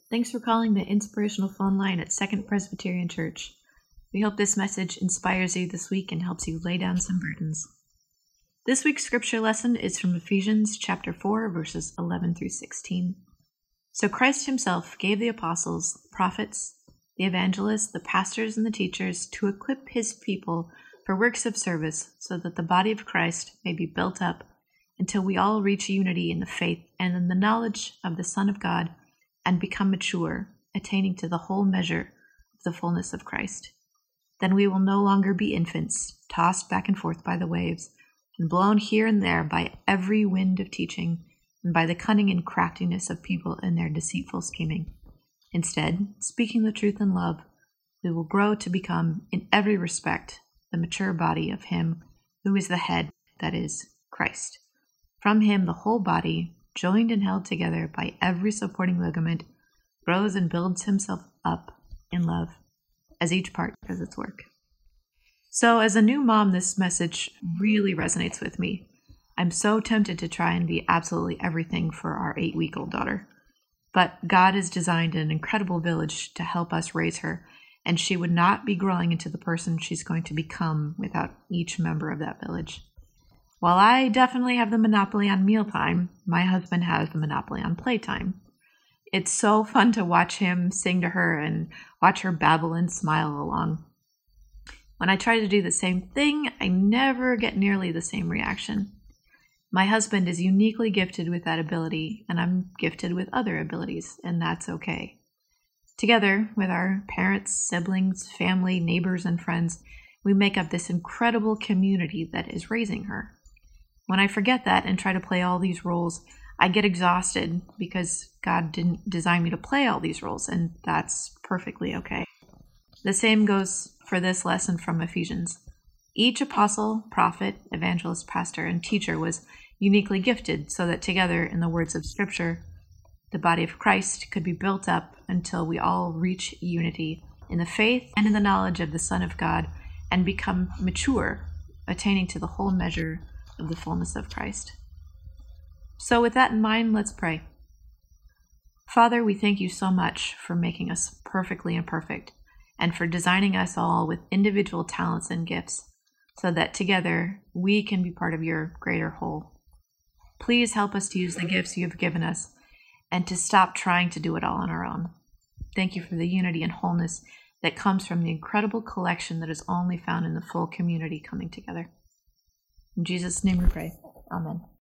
Thanks for calling the Inspirational Phone Line at Second Presbyterian Church. We hope this message inspires you this week and helps you lay down some burdens. This week's scripture lesson is from Ephesians chapter 4, verses 11 through 16. So Christ himself gave the apostles, the prophets, the evangelists, the pastors, and the teachers to equip his people for works of service so that the body of Christ may be built up until we all reach unity in the faith and in the knowledge of the Son of God and become mature, attaining to the whole measure of the fullness of Christ. Then we will no longer be infants, tossed back and forth by the waves, and blown here and there by every wind of teaching, and by the cunning and craftiness of people in their deceitful scheming. Instead, speaking the truth in love, we will grow to become, in every respect, the mature body of him who is the head, that is, Christ. From him the whole body, joined and held together by every supporting ligament, grows and builds himself up in love, as each part does its work. So as a new mom, this message really resonates with me. I'm so tempted to try and be absolutely everything for our 8-week-old daughter. But God has designed an incredible village to help us raise her, and she would not be growing into the person she's going to become without each member of that village. While I definitely have the monopoly on mealtime, my husband has the monopoly on playtime. It's so fun to watch him sing to her and watch her babble and smile along. When I try to do the same thing, I never get nearly the same reaction. My husband is uniquely gifted with that ability, and I'm gifted with other abilities, and that's okay. Together, with our parents, siblings, family, neighbors, and friends, we make up this incredible community that is raising her. When I forget that and try to play all these roles, I get exhausted because God didn't design me to play all these roles, and that's perfectly okay. The same goes for this lesson from Ephesians. Each apostle, prophet, evangelist, pastor, and teacher was uniquely gifted so that together, in the words of Scripture, the body of Christ could be built up until we all reach unity in the faith and in the knowledge of the Son of God and become mature, attaining to the whole measure of the fullness of Christ. So with that in mind, let's pray. Father, we thank you so much for making us perfectly imperfect and for designing us all with individual talents and gifts so that together we can be part of your greater whole. Please help us to use the gifts you have given us and to stop trying to do it all on our own. Thank you for the unity and wholeness that comes from the incredible collection that is only found in the full community coming together. In Jesus' name we pray. Amen.